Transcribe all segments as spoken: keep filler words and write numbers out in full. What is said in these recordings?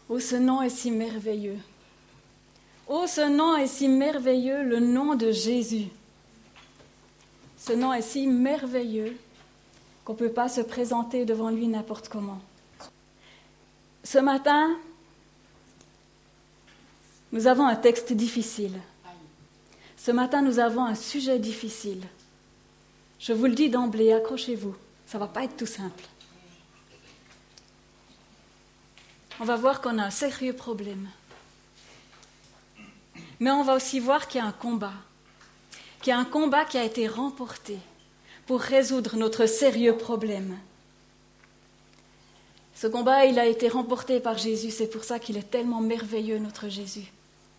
Oh, ce nom est si merveilleux. Oh, ce nom est si merveilleux, le nom de Jésus. Ce nom est si merveilleux qu'on ne peut pas se présenter devant lui n'importe comment. Ce matin, nous avons un texte difficile. Ce matin, nous avons un sujet difficile. Je vous le dis d'emblée, accrochez-vous. Ça ne va pas être tout simple. On va voir qu'on a un sérieux problème. Mais on va aussi voir qu'il y a un combat. Qu'il y a un combat qui a été remporté pour résoudre notre sérieux problème. Ce combat, il a été remporté par Jésus. C'est pour ça qu'il est tellement merveilleux, notre Jésus.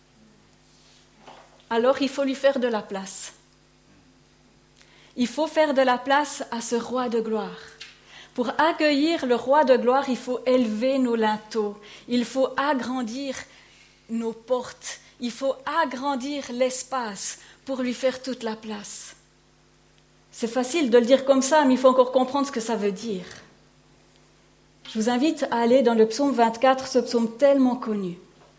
Alors, il faut lui faire de la place. Il faut faire de la place à ce roi de gloire. Pour accueillir le roi de gloire, il faut élever nos linteaux. Il faut agrandir nos portes. Il faut agrandir l'espace pour lui faire toute la place. C'est facile de le dire comme ça, mais il faut encore comprendre ce que ça veut dire. Je vous invite à aller dans le psaume vingt-quatre, ce psaume tellement connu.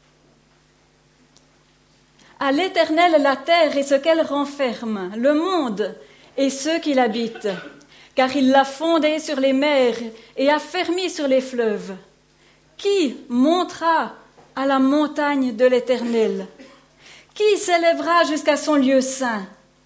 À l'Éternel la terre et ce qu'elle renferme, le monde et ceux qui l'habitent, car il l'a fondé sur les mers et affermi sur les fleuves. Qui montera à la montagne de l'Éternel? Qui s'élèvera jusqu'à son lieu saint?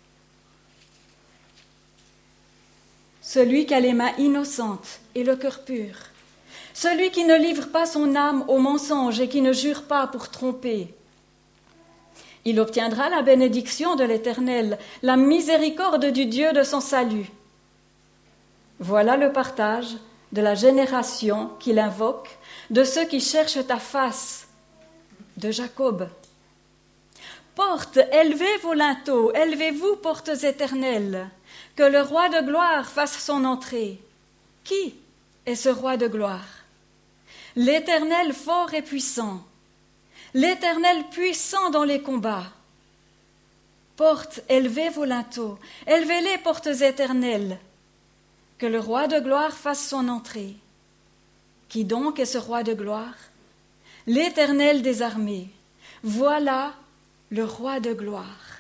Celui qui a les mains innocentes et le cœur pur, celui qui ne livre pas son âme au mensonge et qui ne jure pas pour tromper. Il obtiendra la bénédiction de l'Éternel, la miséricorde du Dieu de son salut. Voilà le partage de la génération qu'il invoque, de ceux qui cherchent ta face, de Jacob. Portes, élevez vos linteaux, élevez-vous, portes éternelles, que le roi de gloire fasse son entrée. Qui est ce roi de gloire? L'Éternel fort et puissant, l'Éternel puissant dans les combats. Portes, élevez vos linteaux, élevez-les, portes éternelles, que le roi de gloire fasse son entrée. Qui donc est ce roi de gloire? L'Éternel des armées. Voilà le roi de gloire.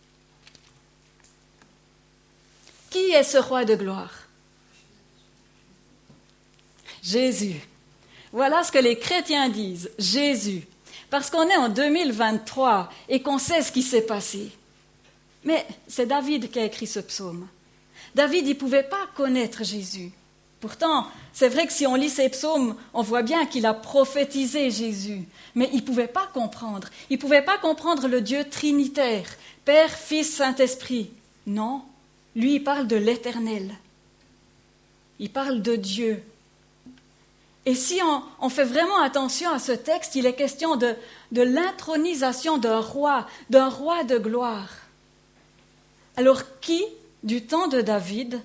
Qui est ce roi de gloire? Jésus. Voilà ce que les chrétiens disent, Jésus. Parce qu'on est en deux mille vingt-trois et qu'on sait ce qui s'est passé. Mais c'est David qui a écrit ce psaume. David, il ne pouvait pas connaître Jésus. Pourtant, c'est vrai que si on lit ces psaumes, on voit bien qu'il a prophétisé Jésus. Mais il ne pouvait pas comprendre. Il ne pouvait pas comprendre le Dieu trinitaire, Père, Fils, Saint-Esprit. Non, lui, il parle de l'Éternel. Il parle de Dieu. Et si on, on fait vraiment attention à ce texte, il est question de, de l'intronisation d'un roi, d'un roi de gloire. Alors qui, du temps de David,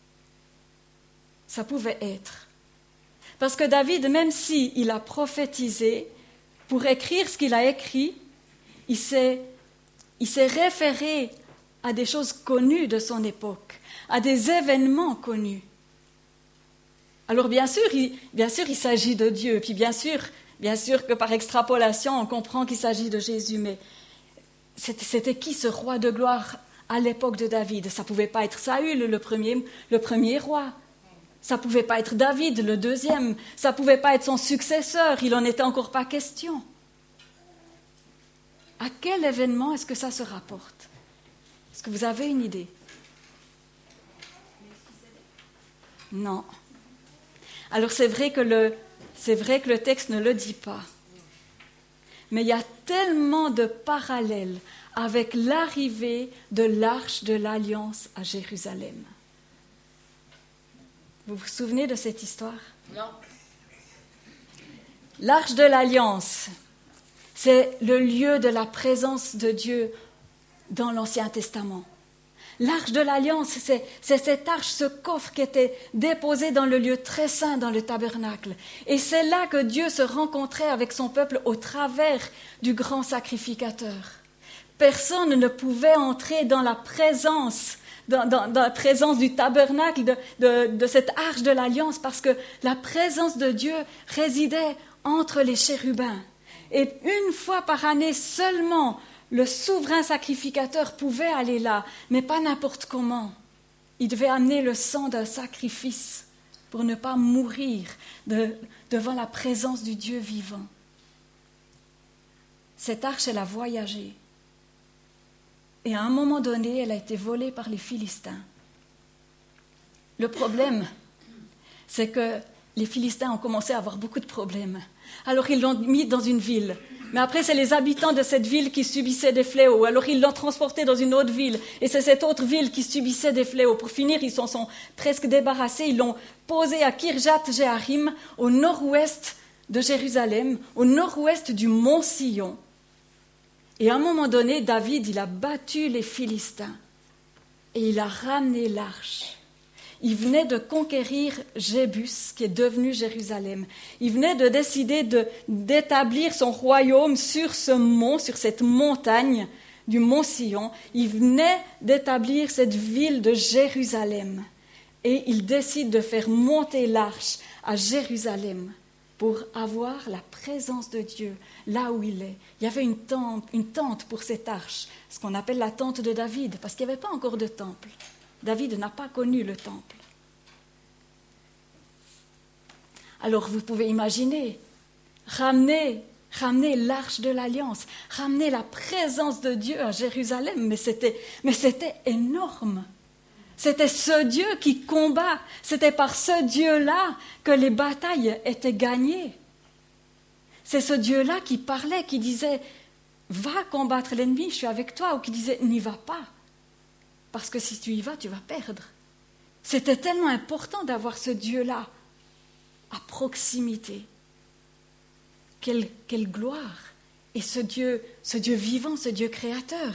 ça pouvait être? Parce que David, même s'il a prophétisé, pour écrire ce qu'il a écrit, il s'est, il s'est référé à des choses connues de son époque, à des événements connus. Alors bien sûr, il, bien sûr, il s'agit de Dieu, puis bien sûr, bien sûr que par extrapolation, on comprend qu'il s'agit de Jésus, mais c'était, c'était qui ce roi de gloire à l'époque de David? Ça ne pouvait pas être Saül, le premier, le premier roi. Ça ne pouvait pas être David, le deuxième. Ça ne pouvait pas être son successeur, il n'en était encore pas question. À quel événement est-ce que ça se rapporte? Est-ce que vous avez une idée? Non. Alors c'est vrai que le, c'est vrai que le texte ne le dit pas. Mais il y a tellement de parallèles avec l'arrivée de l'arche de l'Alliance à Jérusalem. Vous vous souvenez de cette histoire? Non. L'arche de l'Alliance, c'est le lieu de la présence de Dieu dans l'Ancien Testament. L'arche de l'Alliance, c'est, c'est cette arche, ce coffre qui était déposé dans le lieu très saint, dans le tabernacle. Et c'est là que Dieu se rencontrait avec son peuple au travers du grand sacrificateur. Personne ne pouvait entrer dans la présence, dans, dans, dans la présence du tabernacle, de, de, de cette arche de l'Alliance, parce que la présence de Dieu résidait entre les chérubins. Et une fois par année seulement, le souverain sacrificateur pouvait aller là, mais pas n'importe comment. Il devait amener le sang d'un sacrifice pour ne pas mourir de, devant la présence du Dieu vivant. Cette arche, elle a voyagé. Et à un moment donné, elle a été volée par les Philistins. Le problème, c'est que les Philistins ont commencé à avoir beaucoup de problèmes. Alors ils l'ont mis dans une ville. Mais après, c'est les habitants de cette ville qui subissaient des fléaux. Alors ils l'ont transporté dans une autre ville. Et c'est cette autre ville qui subissait des fléaux. Pour finir, ils s'en sont presque débarrassés. Ils l'ont posé à Kirjath-Jearim, au nord-ouest de Jérusalem, au nord-ouest du mont Sion. Et à un moment donné, David, il a battu les Philistins. Et il a ramené l'arche. Il venait de conquérir Jébus, qui est devenu Jérusalem. Il venait de décider de, d'établir son royaume sur ce mont, sur cette montagne du mont Sion. Il venait d'établir cette ville de Jérusalem. Et il décide de faire monter l'arche à Jérusalem pour avoir la présence de Dieu là où il est. Il y avait une tente, une tente pour cette arche, ce qu'on appelle la tente de David, parce qu'il n'y avait pas encore de temple. David n'a pas connu le temple. Alors vous pouvez imaginer, ramener, ramener l'arche de l'Alliance, ramener la présence de Dieu à Jérusalem, mais c'était, mais c'était énorme. C'était ce Dieu qui combat, c'était par ce Dieu-là que les batailles étaient gagnées. C'est ce Dieu-là qui parlait, qui disait « Va combattre l'ennemi, je suis avec toi » ou qui disait « N'y va pas ». Parce que si tu y vas, tu vas perdre. C'était tellement important d'avoir ce Dieu-là à proximité. Quelle, quelle gloire! Et ce Dieu, ce Dieu vivant, ce Dieu créateur.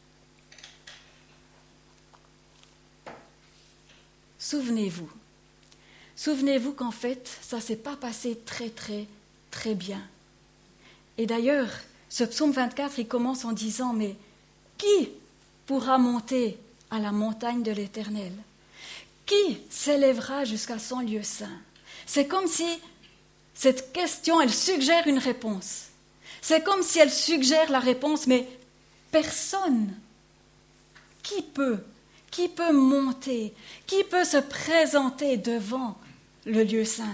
Souvenez-vous. Souvenez-vous qu'en fait, ça ne s'est pas passé très, très, très bien. Et d'ailleurs, ce psaume vingt-quatre, il commence en disant « Mais qui pourra monter à la montagne de l'Éternel? Qui s'élèvera jusqu'à son lieu saint ?» C'est comme si cette question, elle suggère une réponse. C'est comme si elle suggère la réponse, mais personne. Qui peut? Qui peut monter? Qui peut se présenter devant le lieu saint?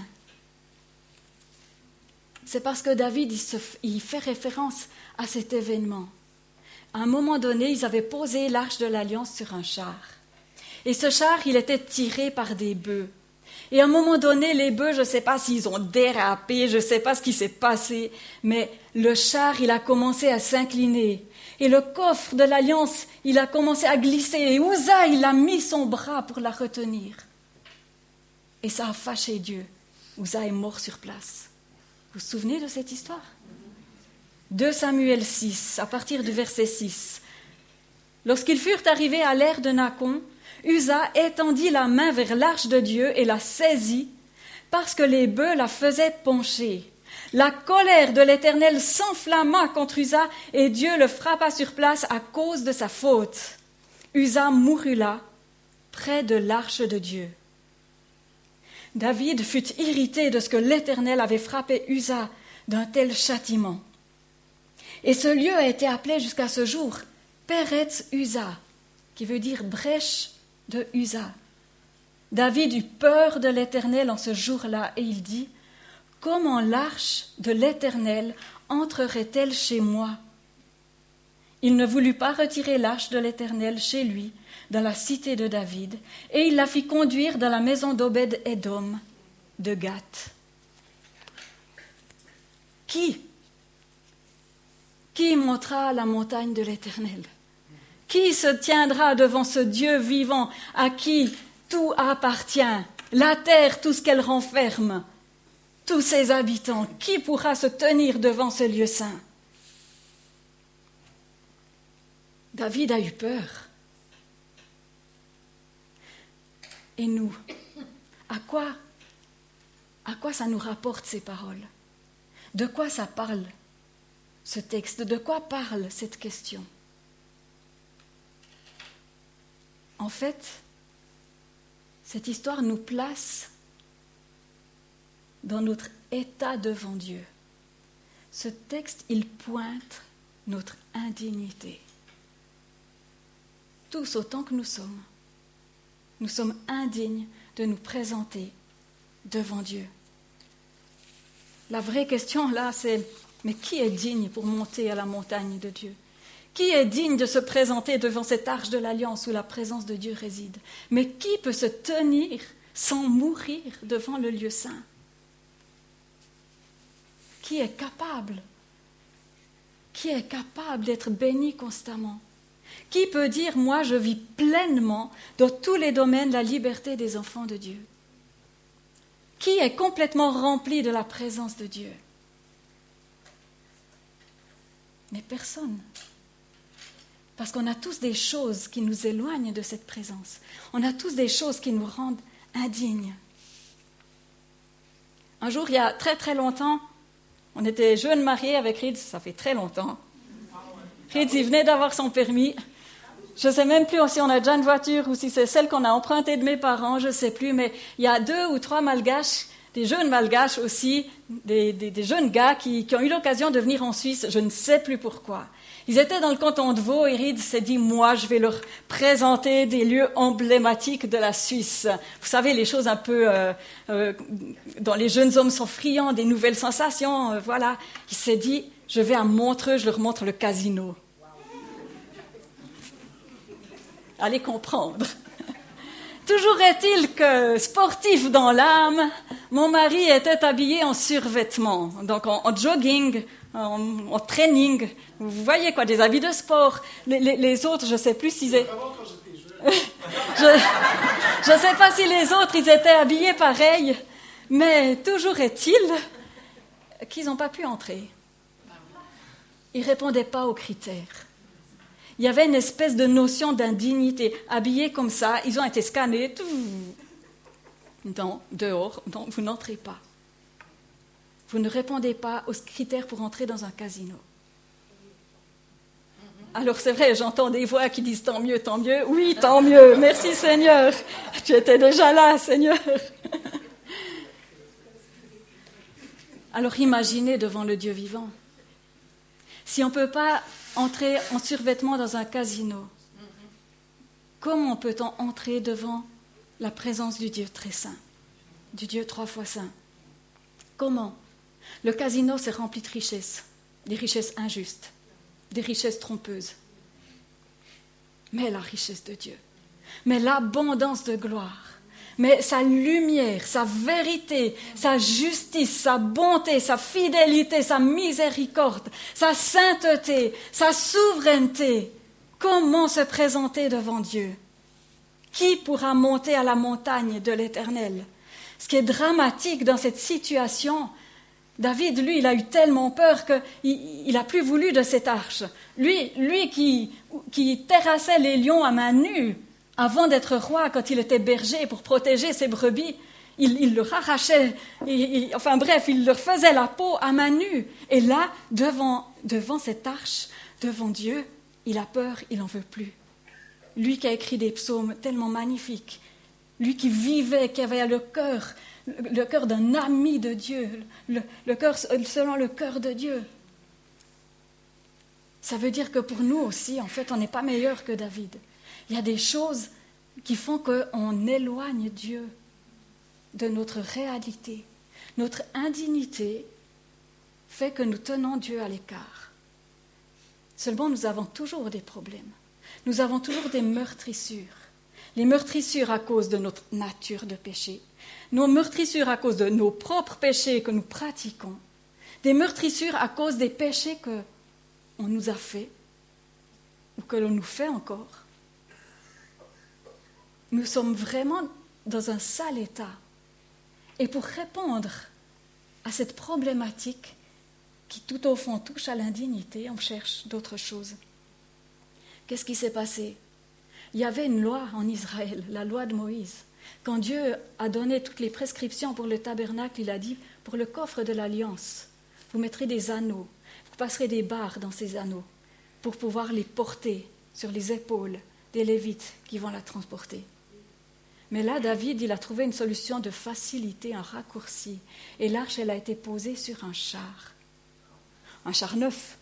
C'est parce que David, il, se, il fait référence à cet événement. À un moment donné, ils avaient posé l'arche de l'Alliance sur un char. Et ce char, il était tiré par des bœufs. Et à un moment donné, les bœufs, je ne sais pas s'ils ont dérapé, je ne sais pas ce qui s'est passé, mais le char, il a commencé à s'incliner. Et le coffre de l'Alliance, il a commencé à glisser. Et Uza, il a mis son bras pour la retenir. Et ça a fâché Dieu. Uza est mort sur place. Vous vous souvenez de cette histoire? deux Samuel six, à partir du verset six. Lorsqu'ils furent arrivés à l'ère de Nacon, Uza étendit la main vers l'arche de Dieu et la saisit, parce que les bœufs la faisaient pencher. La colère de l'Éternel s'enflamma contre Uza, et Dieu le frappa sur place à cause de sa faute. Uza mourut là, près de l'arche de Dieu. David fut irrité de ce que l'Éternel avait frappé Uza d'un tel châtiment. Et ce lieu a été appelé jusqu'à ce jour Peretz Uza, qui veut dire brèche de Uza. David eut peur de l'Éternel en ce jour-là, et il dit « Comment l'arche de l'Éternel entrerait-elle chez moi ?» Il ne voulut pas retirer l'arche de l'Éternel chez lui, dans la cité de David, et il la fit conduire dans la maison d'Obed-Édom de Gath. Qui Qui montera la montagne de l'Éternel? Qui se tiendra devant ce Dieu vivant à qui tout appartient, la terre, tout ce qu'elle renferme, tous ses habitants? Qui pourra se tenir devant ce lieu saint? David a eu peur. Et nous, à quoi, à quoi ça nous rapporte ces paroles? De quoi ça parle, ce texte? De quoi parle cette question? En fait, cette histoire nous place dans notre état devant Dieu. ce texte, il pointe notre indignité. Tous autant que nous sommes, nous sommes indignes de nous présenter devant Dieu. La vraie question là, c'est mais qui est digne pour monter à la montagne de Dieu? Qui est digne de se présenter devant cette arche de l'alliance où la présence de Dieu réside? Mais qui peut se tenir sans mourir devant le lieu saint? Qui est capable? Qui est capable d'être béni constamment? Qui peut dire, moi je vis pleinement dans tous les domaines la liberté des enfants de Dieu? Qui est complètement rempli de la présence de Dieu? Mais personne. Parce qu'on a tous des choses qui nous éloignent de cette présence. On a tous des choses qui nous rendent indignes. Un jour, il y a très très longtemps, on était jeunes mariés avec Rids, ça fait très longtemps. Rids, il venait d'avoir son permis. Je ne sais même plus si on a déjà une voiture ou si c'est celle qu'on a empruntée de mes parents, je ne sais plus, mais il y a deux ou trois malgaches, des jeunes malgaches aussi, des, des, des jeunes gars qui, qui ont eu l'occasion de venir en Suisse, je ne sais plus pourquoi. Ils étaient dans le canton de Vaud et Rids s'est dit, moi je vais leur présenter des lieux emblématiques de la Suisse. Vous savez, les choses un peu euh, euh, dont les jeunes hommes sont friands, des nouvelles sensations, euh, voilà. Il s'est dit, je vais à Montreux, je leur montre le casino. Allez comprendre. Toujours est-il que, sportif dans l'âme, mon mari était habillé en survêtement, donc en, en jogging, en, en training. Vous voyez quoi, des habits de sport. Les, les, les autres, je ne sais plus s'ils étaient... je ne sais pas si les autres, ils étaient habillés pareil, mais toujours est-il qu'ils n'ont pas pu entrer. Ils ne répondaient pas aux critères. Il y avait une espèce de notion d'indignité. Habillés comme ça, ils ont été scannés. Tout. Non, dehors, non, vous n'entrez pas. Vous ne répondez pas aux critères pour entrer dans un casino. Alors c'est vrai, j'entends des voix qui disent tant mieux, tant mieux. Oui, tant mieux, merci Seigneur. Tu étais déjà là, Seigneur. Alors imaginez devant le Dieu vivant. Si on ne peut pas entrer en survêtement dans un casino, comment peut-on entrer devant la présence du Dieu très saint, du Dieu trois fois saint? Comment? Le casino s'est rempli de richesses, des richesses injustes, des richesses trompeuses. Mais la richesse de Dieu, mais l'abondance de gloire, mais sa lumière, sa vérité, sa justice, sa bonté, sa fidélité, sa miséricorde, sa sainteté, sa souveraineté. Comment se présenter devant Dieu? Qui pourra monter à la montagne de l'Éternel? Ce qui est dramatique dans cette situation, David, lui, il a eu tellement peur qu'il n'a plus voulu de cette arche. Lui, lui qui, qui terrassait les lions à main nue, avant d'être roi, quand il était berger pour protéger ses brebis, il, il leur arrachait, il, il, enfin bref, il leur faisait la peau à main nue. Et là, devant, devant cette arche, devant Dieu, il a peur, il n'en veut plus. Lui qui a écrit des psaumes tellement magnifiques, lui qui vivait, qui avait le cœur, le cœur d'un ami de Dieu, le, le cœur selon le cœur de Dieu. Ça veut dire que pour nous aussi, en fait, on n'est pas meilleur que David. Il y a des choses qui font qu'on éloigne Dieu de notre réalité. Notre indignité fait que nous tenons Dieu à l'écart. Seulement, nous avons toujours des problèmes. Nous avons toujours des meurtrissures. Les meurtrissures à cause de notre nature de péché. Nos meurtrissures à cause de nos propres péchés que nous pratiquons. Des meurtrissures à cause des péchés qu'on nous a faits ou que l'on nous fait encore. Nous sommes vraiment dans un sale état. Et pour répondre à cette problématique qui tout au fond touche à l'indignité, on cherche d'autres choses. Qu'est-ce qui s'est passé? Il y avait une loi en Israël, la loi de Moïse. Quand Dieu a donné toutes les prescriptions pour le tabernacle, il a dit, pour le coffre de l'alliance, vous mettrez des anneaux, vous passerez des barres dans ces anneaux pour pouvoir les porter sur les épaules des Lévites qui vont la transporter. Mais là, David, il a trouvé une solution de facilité, un raccourci. Et l'arche, elle a été posée sur un char. un char neuf,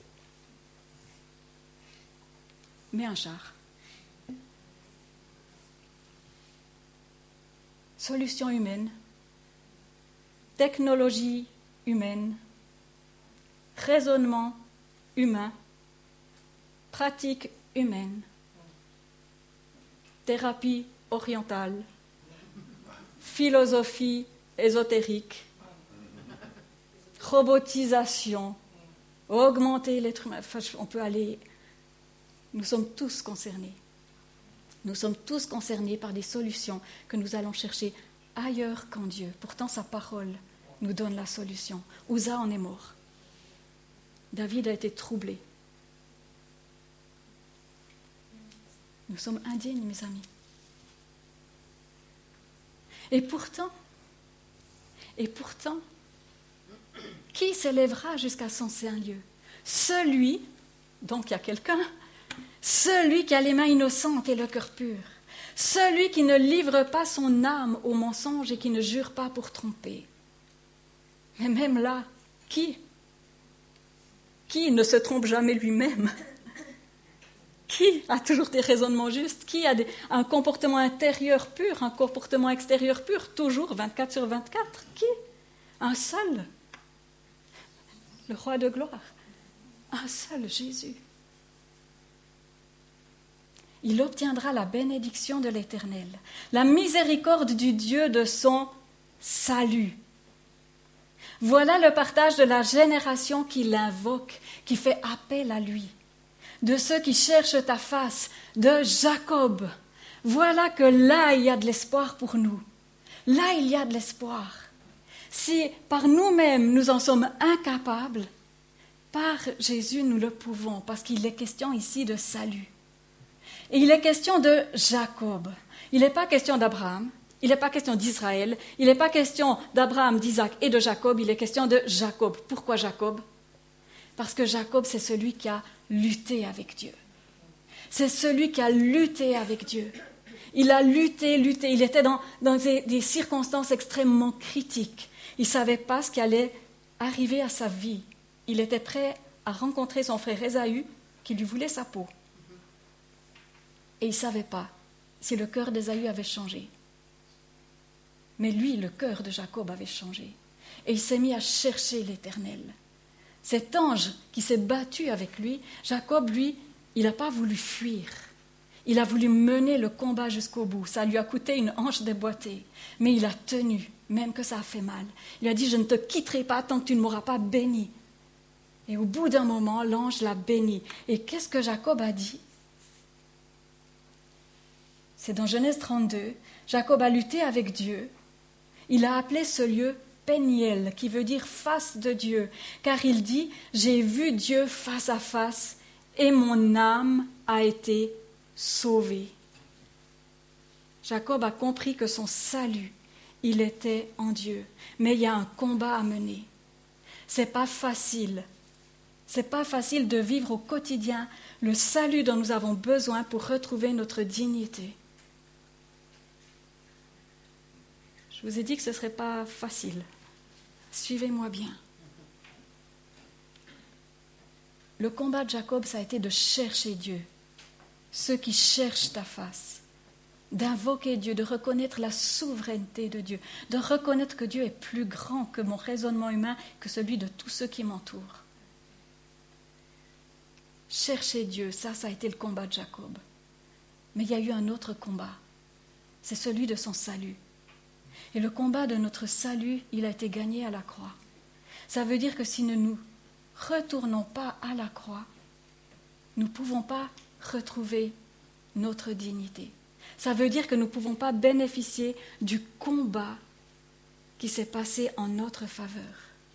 mais un char. Solution humaine, technologie humaine, raisonnement humain, pratique humaine, thérapie orientale, philosophie ésotérique, robotisation, augmenter l'être humain. Enfin, on peut aller. Nous sommes tous concernés. Nous sommes tous concernés par des solutions que nous allons chercher ailleurs qu'en Dieu. Pourtant, sa parole nous donne la solution. Uza en est mort. David a été troublé. Nous sommes indignes, mes amis. Et pourtant, et pourtant, qui s'élèvera jusqu'à son saint lieu? Celui, donc il y a quelqu'un, celui qui a les mains innocentes et le cœur pur, celui qui ne livre pas son âme au mensonge et qui ne jure pas pour tromper. Mais même là, qui Qui ne se trompe jamais lui-même? Qui a toujours des raisonnements justes? Qui a des, un comportement intérieur pur, un comportement extérieur pur, toujours vingt-quatre sur vingt-quatre? Qui? Un seul. Le roi de gloire. Un seul, Jésus. Il obtiendra la bénédiction de l'Éternel, la miséricorde du Dieu de son salut. Voilà le partage de la génération qui l'invoque, qui fait appel à lui, de ceux qui cherchent ta face, de Jacob. Voilà que là, il y a de l'espoir pour nous. Là, il y a de l'espoir. Si par nous-mêmes, nous en sommes incapables, par Jésus, nous le pouvons, parce qu'il est question ici de salut. Et il est question de Jacob. Il n'est pas question d'Abraham. Il n'est pas question d'Israël, il n'est pas question d'Abraham, d'Isaac et de Jacob, il est question de Jacob. Pourquoi Jacob? Parce que Jacob, c'est celui qui a lutté avec Dieu. C'est celui qui a lutté avec Dieu. Il a lutté, lutté, il était dans, dans des, des circonstances extrêmement critiques. Il ne savait pas ce qui allait arriver à sa vie. Il était prêt à rencontrer son frère Ésaü, qui lui voulait sa peau. Et il ne savait pas si le cœur d'Ésaü avait changé. Mais lui, le cœur de Jacob avait changé. Et il s'est mis à chercher l'Éternel. Cet ange qui s'est battu avec lui, Jacob, lui, il n'a pas voulu fuir. Il a voulu mener le combat jusqu'au bout. Ça lui a coûté une hanche déboîtée. Mais il a tenu, même que ça a fait mal. Il a dit, je ne te quitterai pas tant que tu ne m'auras pas béni. Et au bout d'un moment, l'ange l'a béni. Et qu'est-ce que Jacob a dit? C'est dans Genèse trente-deux. Jacob a lutté avec Dieu. Il a appelé ce lieu Péniel, qui veut dire face de Dieu, car il dit « J'ai vu Dieu face à face et mon âme a été sauvée. » Jacob a compris que son salut, il était en Dieu, mais il y a un combat à mener. C'est pas facile. C'est pas facile de vivre au quotidien le salut dont nous avons besoin pour retrouver notre dignité. Je vous ai dit que ce ne serait pas facile. Suivez-moi bien. Le combat de Jacob, ça a été de chercher Dieu. Ceux qui cherchent ta face. D'invoquer Dieu, de reconnaître la souveraineté de Dieu. De reconnaître que Dieu est plus grand que mon raisonnement humain, que celui de tous ceux qui m'entourent. Chercher Dieu, ça, ça a été le combat de Jacob. Mais il y a eu un autre combat. C'est celui de son salut. Et le combat de notre salut, il a été gagné à la croix. Ça veut dire que si nous ne nous retournons pas à la croix, nous ne pouvons pas retrouver notre dignité. Ça veut dire que nous ne pouvons pas bénéficier du combat qui s'est passé en notre faveur.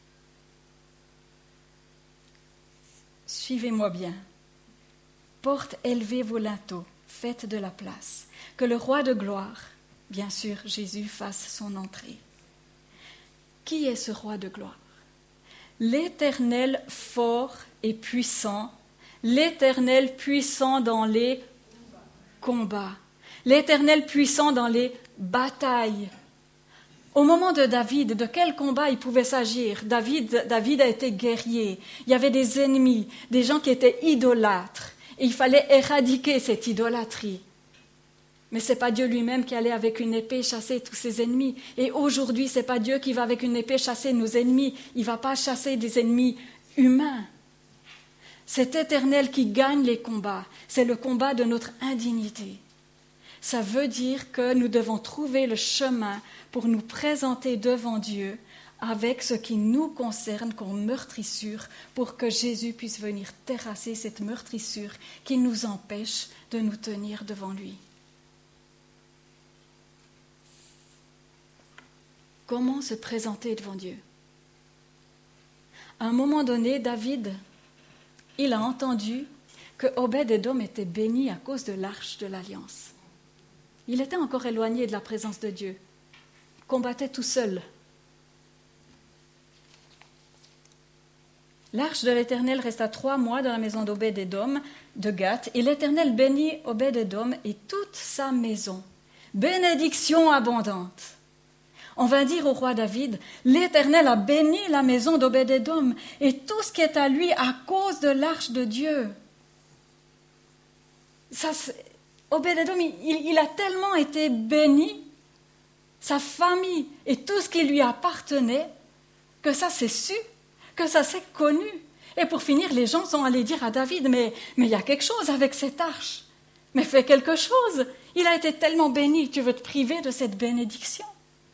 Suivez-moi bien. Porte élevez vos linteaux, faites de la place. Que le roi de gloire, bien sûr, Jésus, fasse son entrée. Qui est ce roi de gloire? L'Éternel fort et puissant, l'Éternel puissant dans les combats, l'Éternel puissant dans les batailles. Au moment de David, de quel combat il pouvait s'agir? David, David a été guerrier. Il y avait des ennemis, des gens qui étaient idolâtres. Et il fallait éradiquer cette idolâtrie. Mais ce n'est pas Dieu lui-même qui allait avec une épée chasser tous ses ennemis. Et aujourd'hui, ce n'est pas Dieu qui va avec une épée chasser nos ennemis. Il ne va pas chasser des ennemis humains. C'est l'Éternel qui gagne les combats. C'est le combat de notre indignité. Ça veut dire que nous devons trouver le chemin pour nous présenter devant Dieu avec ce qui nous concerne comme meurtrissure pour que Jésus puisse venir terrasser cette meurtrissure qui nous empêche de nous tenir devant lui. Comment se présenter devant Dieu? À un moment donné, David, il a entendu que Obed-Édom était béni à cause de l'arche de l'Alliance. Il était encore éloigné de la présence de Dieu, combattait tout seul. L'arche de l'Éternel resta trois mois dans la maison d'Obed-Édom de Gath, et l'Éternel bénit Obed-Édom et toute sa maison. Bénédiction abondante. On va dire au roi David, l'Éternel a béni la maison d'Obed-Édom et tout ce qui est à lui à cause de l'arche de Dieu. Ça, Obed-Édom, il, il a tellement été béni, sa famille et tout ce qui lui appartenait, que ça s'est su, que ça s'est connu. Et pour finir, les gens sont allés dire à David, mais, mais il y a quelque chose avec cette arche. Mais fais quelque chose. Il a été tellement béni, tu veux te priver de cette bénédiction.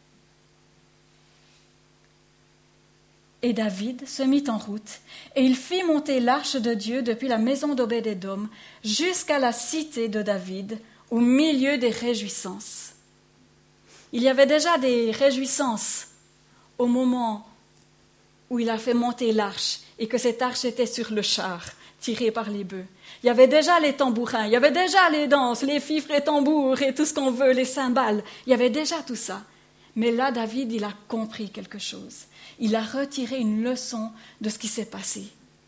Et David se mit en route, et il fit monter l'arche de Dieu depuis la maison d'Obed-Édom jusqu'à la cité de David, au milieu des réjouissances. Il y avait déjà des réjouissances au moment où il a fait monter l'arche, et que cette arche était sur le char, tiré par les bœufs. Il y avait déjà les tambourins, il y avait déjà les danses, les fifres et tambours, et tout ce qu'on veut, les cymbales. Il y avait déjà tout ça. Mais là, David, il a compris quelque chose. Il a retiré une leçon de ce qui s'est passé.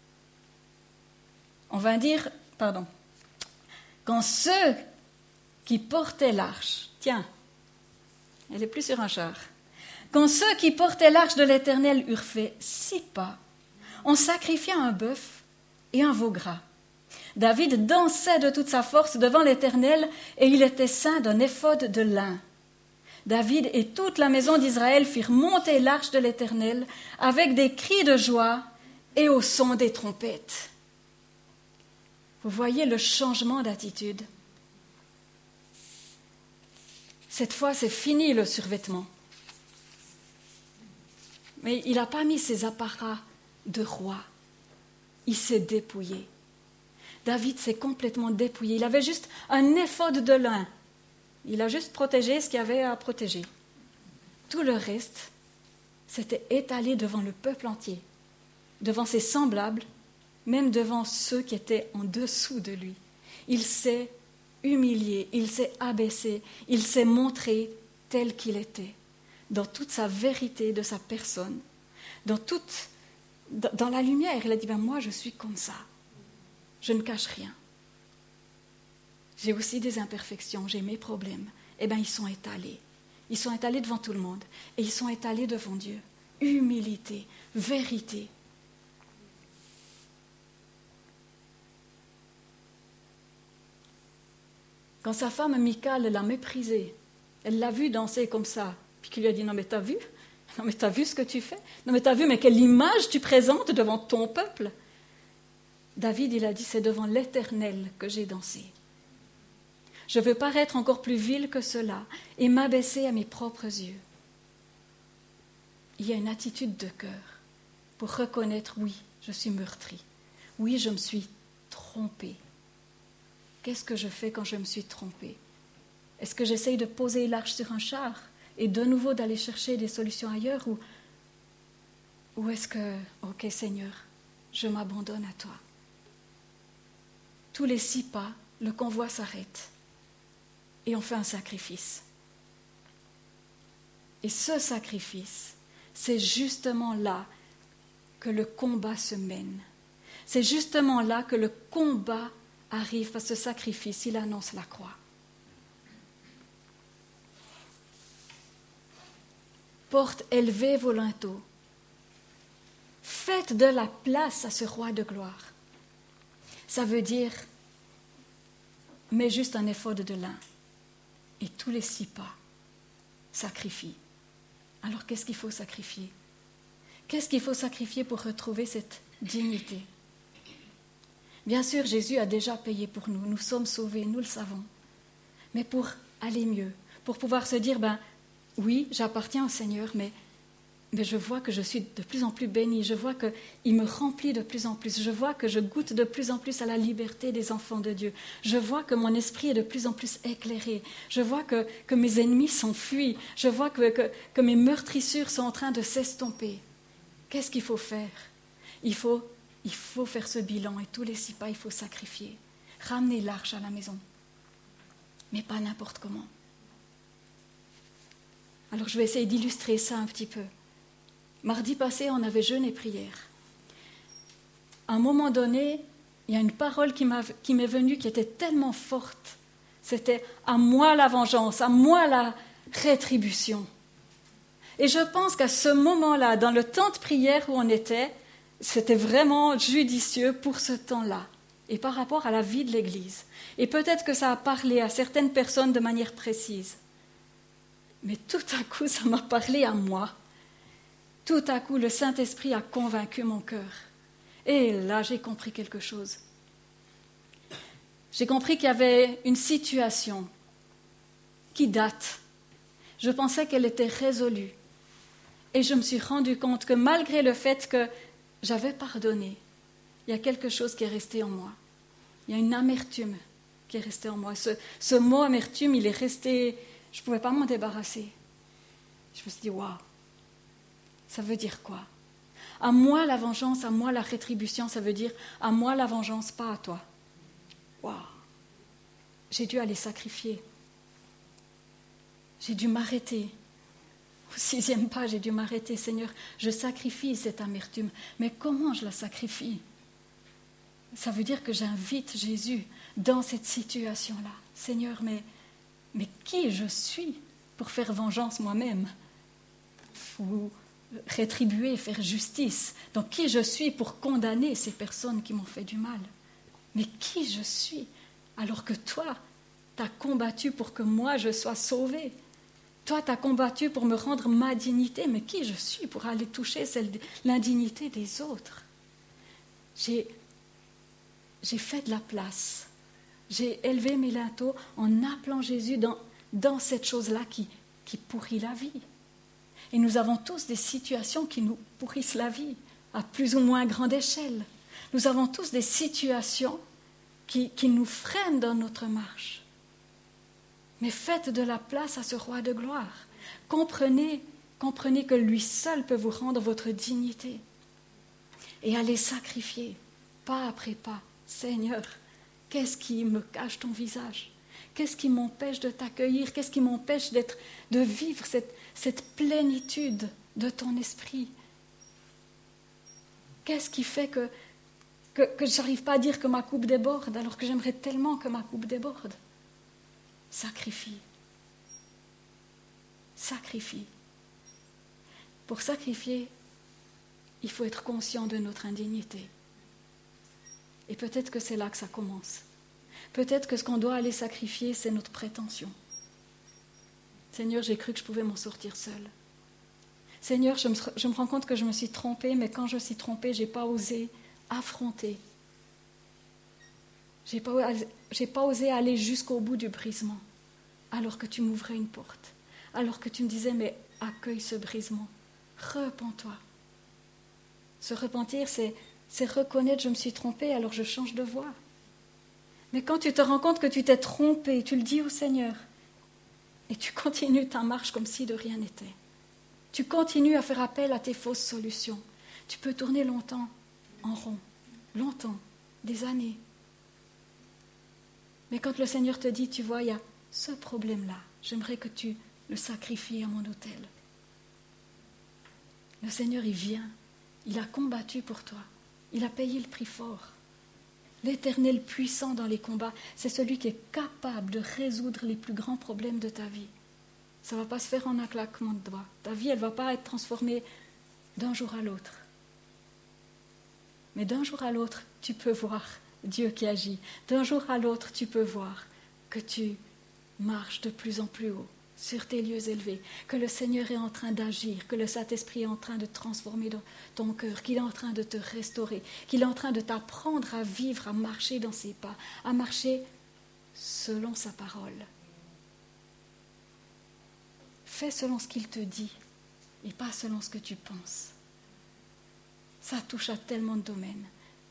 On va dire, pardon, quand ceux qui portaient l'arche, tiens, elle n'est plus sur un char, quand ceux qui portaient l'arche de l'Éternel eurent fait six pas, on sacrifia un bœuf et un veau gras. David dansait de toute sa force devant l'Éternel et il était ceint d'un éphod de lin. David et toute la maison d'Israël firent monter l'arche de l'Éternel avec des cris de joie et au son des trompettes. Vous voyez le changement d'attitude. Cette fois, c'est fini le survêtement. Mais il n'a pas mis ses apparats de roi. Il s'est dépouillé. David s'est complètement dépouillé. Il avait juste un éphod de lin. Il a juste protégé ce qu'il y avait à protéger. Tout le reste, s'était étalé devant le peuple entier, devant ses semblables, même devant ceux qui étaient en dessous de lui. Il s'est humilié, il s'est abaissé, il s'est montré tel qu'il était, dans toute sa vérité de sa personne, dans, toute, dans la lumière. Il a dit, ben moi je suis comme ça, je ne cache rien. J'ai aussi des imperfections, j'ai mes problèmes. Eh bien, ils sont étalés. Ils sont étalés devant tout le monde. Et ils sont étalés devant Dieu. Humilité, vérité. Quand sa femme Michal l'a méprisé, elle l'a vu danser comme ça, puis qu'il lui a dit, non mais t'as vu? Non mais t'as vu ce que tu fais? Non mais t'as vu, mais quelle image tu présentes devant ton peuple? David, il a dit, c'est devant l'Éternel que j'ai dansé. Je veux paraître encore plus vil que cela et m'abaisser à mes propres yeux. Il y a une attitude de cœur pour reconnaître, oui, je suis meurtri. Oui, je me suis trompée. Qu'est-ce que je fais quand je me suis trompée? Est-ce que j'essaye de poser l'arche sur un char et de nouveau d'aller chercher des solutions ailleurs, ou, ou est-ce que, ok Seigneur, je m'abandonne à toi? Tous les six pas, le convoi s'arrête. Et on fait un sacrifice. Et ce sacrifice, c'est justement là que le combat se mène. C'est justement là que le combat arrive, parce que ce sacrifice, il annonce la croix. portes, élevez vos linteaux. Faites de la place à ce roi de gloire. Ça veut dire, mets juste un éphod de lin et tous les six pas, sacrifie. Alors qu'est-ce qu'il faut sacrifier? Qu'est-ce qu'il faut sacrifier pour retrouver cette dignité? Bien sûr, Jésus a déjà payé pour nous, nous sommes sauvés, nous le savons. Mais pour aller mieux, pour pouvoir se dire, ben oui, j'appartiens au Seigneur, mais, mais je vois que je suis de plus en plus bénie, je vois qu'il me remplit de plus en plus, je vois que je goûte de plus en plus à la liberté des enfants de Dieu, je vois que mon esprit est de plus en plus éclairé, je vois que, que mes ennemis s'enfuient, je vois que, que, que mes meurtrissures sont en train de s'estomper. Qu'est-ce qu'il faut faire? Il faut, il faut faire ce bilan et tous les six pas, il faut sacrifier. Ramener l'arche à la maison, mais pas n'importe comment. Alors je vais essayer d'illustrer ça un petit peu. Mardi passé, on avait jeûne et prière. À un moment donné, il y a une parole qui, m'a, qui m'est venue qui était tellement forte. C'était « à moi la vengeance, à moi la rétribution ». Et je pense qu'à ce moment-là, dans le temps de prière où on était, c'était vraiment judicieux pour ce temps-là et par rapport à la vie de l'Église. Et peut-être que ça a parlé à certaines personnes de manière précise. Mais tout à coup, ça m'a parlé à moi. Tout à coup, le Saint-Esprit a convaincu mon cœur. Et là, j'ai compris quelque chose. J'ai compris qu'il y avait une situation qui date. Je pensais qu'elle était résolue. Et je me suis rendu compte que malgré le fait que j'avais pardonné, il y a quelque chose qui est resté en moi. Il y a une amertume qui est restée en moi. Ce, ce mot amertume, il est resté... Je ne pouvais pas m'en débarrasser. Je me suis dit, waouh, ça veut dire quoi? À moi la vengeance, à moi la rétribution, ça veut dire à moi la vengeance, pas à toi. Waouh, j'ai dû aller sacrifier. J'ai dû m'arrêter. Au sixième pas, j'ai dû m'arrêter. Seigneur, je sacrifie cette amertume. Mais comment je la sacrifie? Ça veut dire que j'invite Jésus dans cette situation-là. Seigneur, mais... Mais qui je suis pour faire vengeance moi-même? Ou rétribuer, faire justice. Donc qui je suis pour condamner ces personnes qui m'ont fait du mal? Mais qui je suis alors que toi, tu as combattu pour que moi je sois sauvée? Toi, tu as combattu pour me rendre ma dignité. Mais qui je suis pour aller toucher celle, l'indignité des autres? J'ai, j'ai fait de la place. J'ai élevé mes linteaux en appelant Jésus dans, dans cette chose-là qui, qui pourrit la vie. Et nous avons tous des situations qui nous pourrissent la vie, à plus ou moins grande échelle. Nous avons tous des situations qui, qui nous freinent dans notre marche. Mais faites de la place à ce roi de gloire. Comprenez, comprenez que lui seul peut vous rendre votre dignité. Et allez sacrifier, pas après pas. Seigneur, qu'est-ce qui me cache ton visage? Qu'est-ce qui m'empêche de t'accueillir? Qu'est-ce qui m'empêche d'être, de vivre cette, cette plénitude de ton esprit? Qu'est-ce qui fait que, que, que je n'arrive pas à dire que ma coupe déborde alors que j'aimerais tellement que ma coupe déborde? Sacrifie. Sacrifie. Pour sacrifier, il faut être conscient de notre indignité. Et peut-être que c'est là que ça commence. Peut-être que ce qu'on doit aller sacrifier, c'est notre prétention. Seigneur, j'ai cru que je pouvais m'en sortir seule. Seigneur, je me, je me rends compte que je me suis trompée, mais quand je me suis trompée, je n'ai pas osé affronter. Je n'ai pas, j'ai pas osé aller jusqu'au bout du brisement, alors que tu m'ouvrais une porte, alors que tu me disais, mais accueille ce brisement, repens-toi. Se repentir, c'est, c'est reconnaître, je me suis trompée, alors je change de voie. Mais quand tu te rends compte que tu t'es trompé, tu le dis au Seigneur, et tu continues ta marche comme si de rien n'était. Tu continues à faire appel à tes fausses solutions. Tu peux tourner longtemps en rond, longtemps, des années. Mais quand le Seigneur te dit, tu vois, il y a ce problème-là, j'aimerais que tu le sacrifies à mon autel. Le Seigneur, il vient, il a combattu pour toi, il a payé le prix fort. L'Éternel puissant dans les combats, c'est celui qui est capable de résoudre les plus grands problèmes de ta vie. Ça ne va pas se faire en un claquement de doigts. Ta vie, elle ne va pas être transformée d'un jour à l'autre. Mais d'un jour à l'autre, tu peux voir Dieu qui agit. D'un jour à l'autre, tu peux voir que tu marches de plus en plus haut sur tes lieux élevés, que le Seigneur est en train d'agir, que le Saint-Esprit est en train de transformer ton cœur, qu'il est en train de te restaurer, qu'il est en train de t'apprendre à vivre, à marcher dans ses pas, à marcher selon sa parole. Fais selon ce qu'il te dit et pas selon ce que tu penses. Ça touche à tellement de domaines.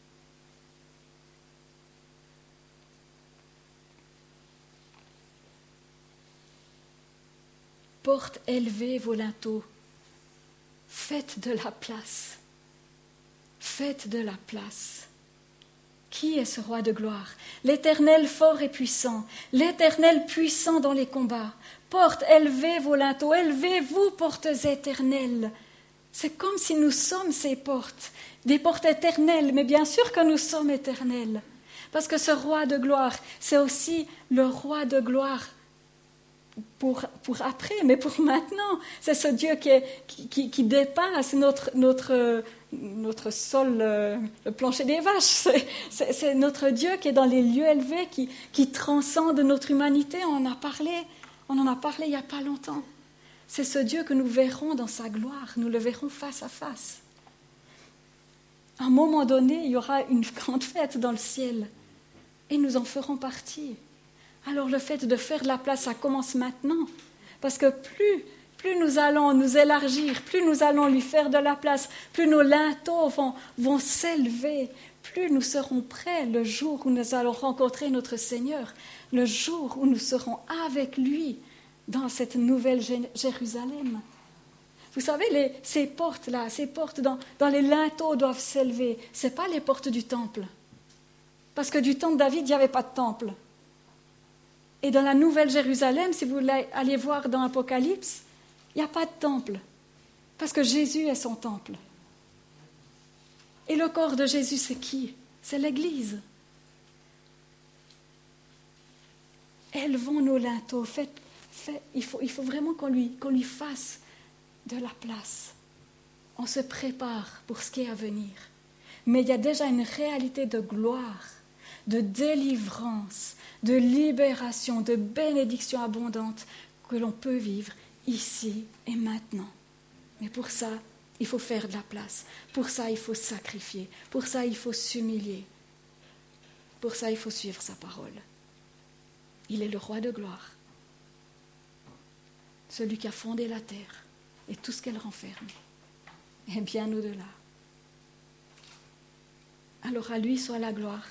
Porte élevée vos linteaux, faites de la place, faites de la place. Qui est ce roi de gloire? L'Éternel fort et puissant, l'Éternel puissant dans les combats. Porte élevée vos linteaux, élevez-vous, portes éternelles. C'est comme si nous sommes ces portes, des portes éternelles, mais bien sûr que nous sommes éternels. Parce que ce roi de gloire, c'est aussi le roi de gloire Pour, pour après, mais pour maintenant. C'est ce Dieu qui, est, qui, qui, qui dépasse notre, notre, notre sol, euh, le plancher des vaches. C'est, c'est, c'est notre Dieu qui est dans les lieux élevés, qui, qui transcende notre humanité. On en a parlé, on en a parlé il n'y a pas longtemps. C'est ce Dieu que nous verrons dans sa gloire, nous le verrons face à face. À un moment donné, il y aura une grande fête dans le ciel et nous en ferons partie. Alors le fait de faire de la place, ça commence maintenant. Parce que plus, plus nous allons nous élargir, plus nous allons lui faire de la place, plus nos linteaux vont, vont s'élever, plus nous serons prêts le jour où nous allons rencontrer notre Seigneur, le jour où nous serons avec lui dans cette nouvelle Jérusalem. Vous savez, les, ces portes-là, ces portes dans, dans les linteaux doivent s'élever. Ce n'est pas les portes du temple. Parce que du temps de David, il n'y avait pas de temple. Et dans la Nouvelle Jérusalem, si vous allez voir dans l'Apocalypse, il n'y a pas de temple, parce que Jésus est son temple. Et le corps de Jésus, c'est qui? C'est l'Église. Élevons nos linteaux. Faites, faites, il, faut, il faut vraiment qu'on lui, qu'on lui fasse de la place. On se prépare pour ce qui est à venir. Mais il y a déjà une réalité de gloire, de délivrance, de libération, de bénédiction abondante que l'on peut vivre ici et maintenant. Mais pour ça, il faut faire de la place. Pour ça, il faut sacrifier. Pour ça, il faut s'humilier. Pour ça, il faut suivre sa parole. Il est le roi de gloire. Celui qui a fondé la terre et tout ce qu'elle renferme. Et bien au-delà. Alors à lui soit la gloire.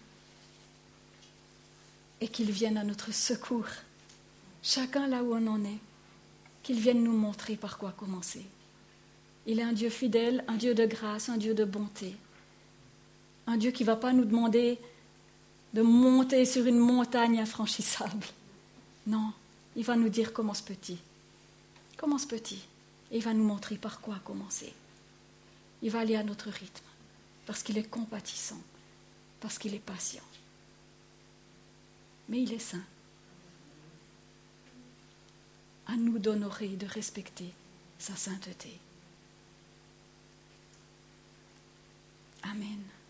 Et qu'il vienne à notre secours, chacun là où on en est, qu'il vienne nous montrer par quoi commencer. Il est un Dieu fidèle, un Dieu de grâce, un Dieu de bonté, un Dieu qui ne va pas nous demander de monter sur une montagne infranchissable. Non, il va nous dire commence petit, commence petit, et il va nous montrer par quoi commencer. Il va aller à notre rythme, parce qu'il est compatissant, parce qu'il est patient. Mais il est saint. À nous d'honorer et de respecter sa sainteté. Amen.